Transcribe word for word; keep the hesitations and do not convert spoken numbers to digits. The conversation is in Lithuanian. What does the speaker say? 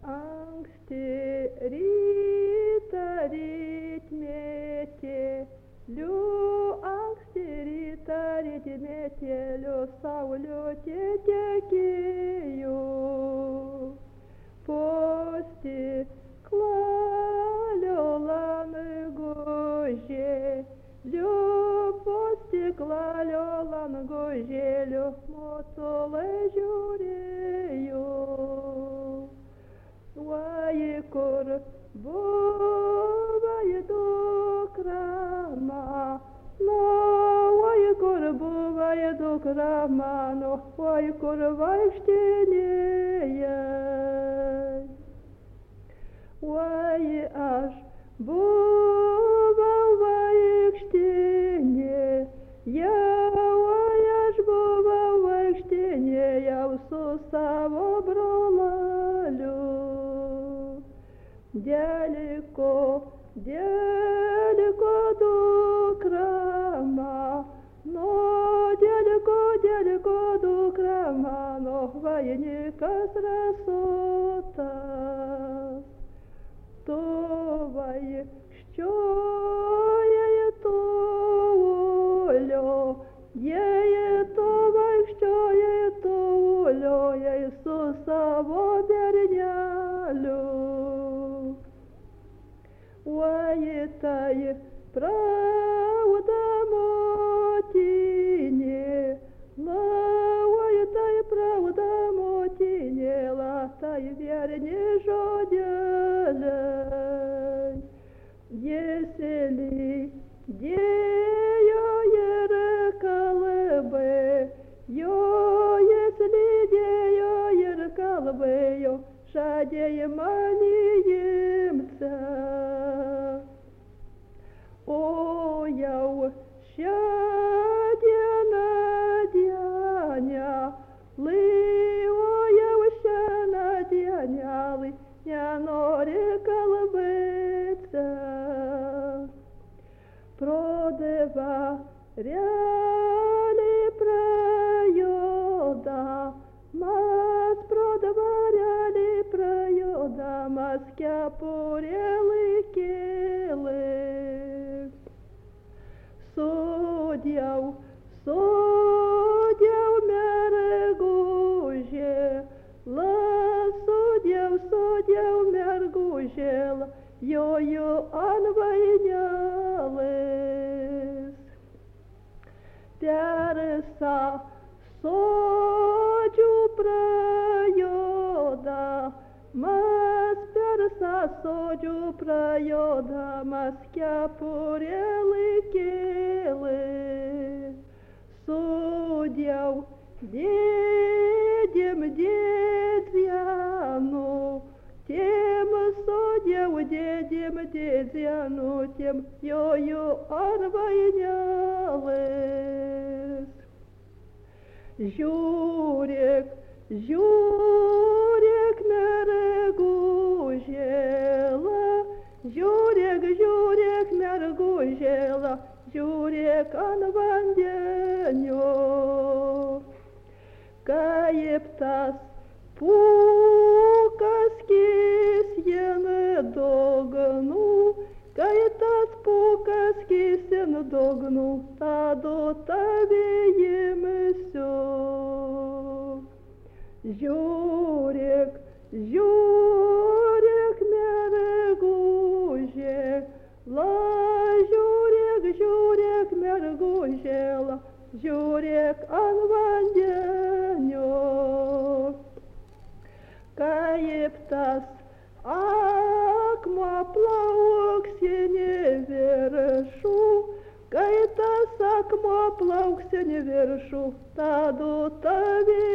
Anksti rytą rytmetėliu, anksti rytą rytmetėliu saulutė tekėjo. Po stiklalio langužėliu, po stiklalio langužėliu motulai žiūrėjo. Vai kur buvai dukra mano, vai kur buvai dukra mano, vai kur vaikštinėjai. Vai aš buvau vaikštinėjau, vai aš buvau vaikštinėjau su savo brolaliu. Dėliko, dėliko dukra mano, dėliko, dėliko dukra mano, vainikas rasuotas. Tu vaikščiojai toliau, jei tu vaikščiojai toliau su savo berneliu. Vai tai pravda motinėla, vai tai pravda motinėla, tai verni žodeliai. Jis lydėjo ir kalbėjo, jis lydėjo ir kalbėjo, žadėjo man įimti. O jau šią dieną dienelį, o jau šią dienelį nenori kalbėti. Pro dvarelį prajodamas, pro dvarelį prajodamas kepurėlį kėlė. Sudėjau, sudėjau mergužėlą, sudėjau, sudėjau mergužėlą, joju ant vainelės. Per sodžių prajodamas, per sodžių prajodamas kepurėlį kėlė. Sudėjau dėdėm dėdzienu, tiem sudėjau dėdėm dėdzienu, tiem joju ant vainelės. Žiūrėk, žiūrėk mergužėla, žiūrėk, žiūrėk mergužėla, žiūrėk ant vandenio. Kaip tas pūkas kisien dognų, kai tas pūkas kisien dognų, tado tave imsiu. Žiūrėk, žiūrėk mergužėla, žiūrėk, žiūrėk mergužėla, žiūrėk ant vandenio. Kaip tas akmuo plauksinį viršų, kai tas akmuo plauksinį viršų, tadu tave